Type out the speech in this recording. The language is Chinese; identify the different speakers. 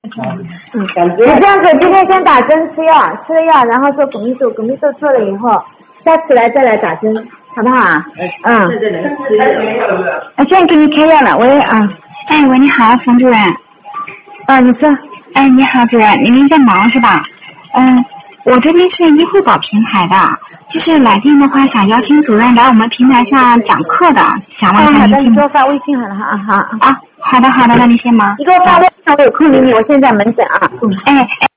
Speaker 1: 你这样子，今天先打针吃药，吃了药，然后做巩俐度做了以后，下次来再来打针，好不好啊？现在给你开药了，喂啊。
Speaker 2: 哎，喂，你好，冯主任。
Speaker 1: 你说。
Speaker 2: 哎，你好，主任，您在忙是吧？我这边是医护宝平台的，就是来电的话想邀请主任来我们平台上讲课的，想问一下您。
Speaker 1: 好的，你给我发微信好了哈。好。
Speaker 2: 好的，那你先忙。
Speaker 1: 你给我发微信，我有空理你，我现在门诊啊。